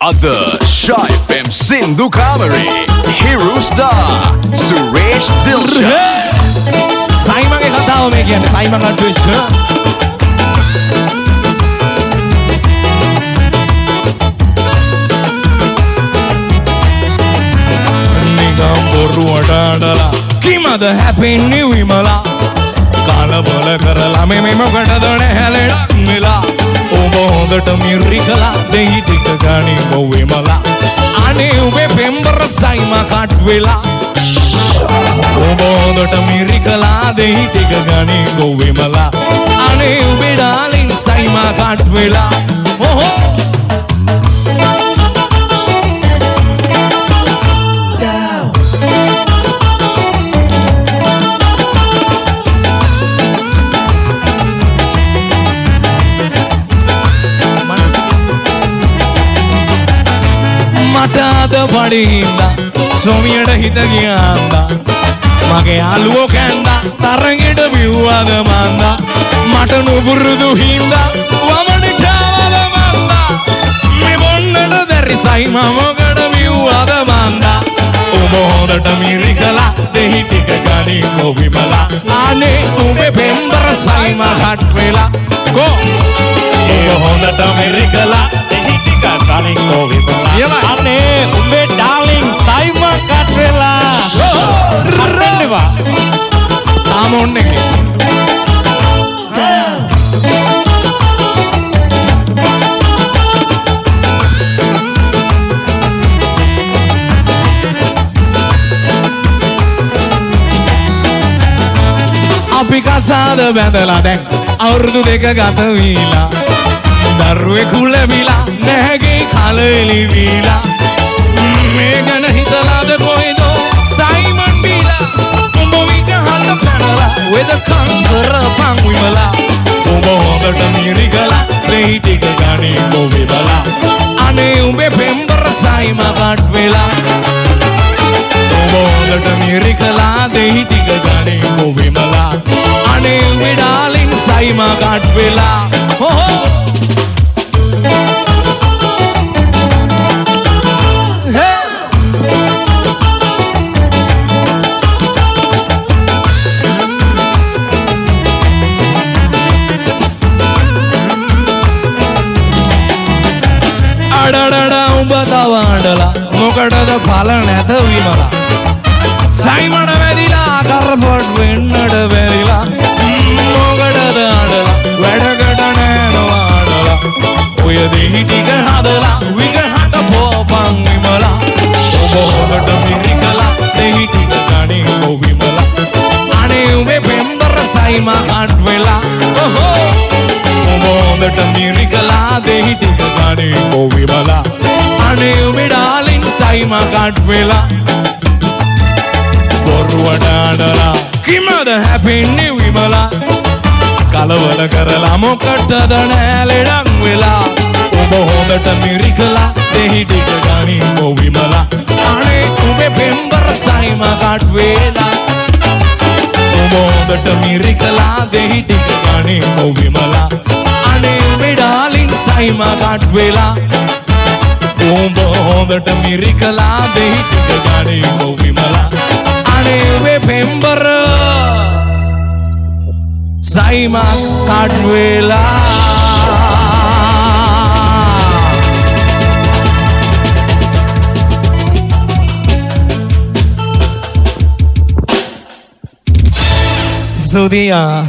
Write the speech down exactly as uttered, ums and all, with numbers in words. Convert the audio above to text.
Other Shy F M Sindhu Kamari Hero Star Suresh Dilshan Simon එක කතාව මේ කියන්නේ Simon අඩ්වෙච්ච නිකම් බොරුවට අඬලා කිමද හැපෙන්නේ විමලා කලබල කරලා මේ මේ මොකටද නැහැලෙඩක් මෙලා ඔබ හොඳට මිරිකලා දෙහි ටික ගනින් විමලා අනේ උඹේ පෙම්බර සයිම කට් වෙලා ඔබ හොඳට මිරිකලා දෙහි ටික ගනින් විමලා අනේ උඹේ ඩාලින් සයිම කට් වෙලා ඔහෝ මටද පඩින්දා සොමියට හිත ගියාන්දා මගේ යාළුවෝ කැන්දා තරගෙට බිව්වද මන්දා මට නුපුරුදු හින්දා වමනට ආවද මන්දා මේ බොන්නට බැරි සයිම මොකද බිව්වද මන්දා ඔබ හොඳට මිරිකලා දෙහි ටික ගනින් විමලා අනේ උඹේ පෙම්බර සයිම කට් වෙලා කෝ ඔබ හොඳට මිරිකලා දෙහි ටික ගනින් විමලා අනේ උඹේ ඩාලින් සයිම කට් වෙලා හරෙන්නවා තාම ඕන්නේ අපි කසාද බැඳලා දැන් අවුරුදු දෙක ගත වීලා දරුවෙකු ලැබිලා නැගේ කලෙලි වීලා මේ ගැන හිතලාද කොයිදෝ සයිමන් බීලා උඹ විගහන්න පැනලා වෙදකම් කරපන් විමලා උඹ හොඳට මිරිකලා දෙහි ටික ගනින් විමලා අනේ උඹේ පෙම්බර සයිම කට් වෙලා උඹ හොඳට මිරිකලා දෙහි ටික ගනින් විමලා අනේ උඹේ ඩාලින් සයිම කට් වෙලා හොහෝ අඩඩඩ උඹ තවඩලා මොකටද පල නැත විමලා සයිමට වැදිලා කරපොට් වෙන්නට බැරිලා මොකටද අඩලා වැඩකට නෑනවා අඩලා ඔය දෙහි ටික හදලා විගහට පෝපන් විමලා ඔබ හොඳට මිරිකලා දෙහි ටික ගනින් විමලා අනේ උඹේ පෙම්බර සයිම කට් වෙලා ඔහෝ ඔබ හොඳට මිරිකලා දෙහි ටික ගනින් විමලා අනේ උඹේ ඩාලින් සයිම කට් වෙලා බොරුවට අඬලා කිමද හැපෙන්නේ විමලා කලවල කරලා මොකටද නැලෙඩක් වෙලා ඔබ හොඳට මිරිකලා දෙහි ටික ගනින් විමලා අනේ උඹේ පෙම්බර සයිම කට් වෙලා ඔබ හොඳට මිරිකලා දෙහි ටික ගනින් විමලා අනේ උඹේ ඩාලින් සයිම කට් වෙලා උඹ හොඳට මිරිකලා දෙහි ටික ගනින් විමලා අනේ උඹේ පෙම්බර සයිම කට් වෙලා Zudia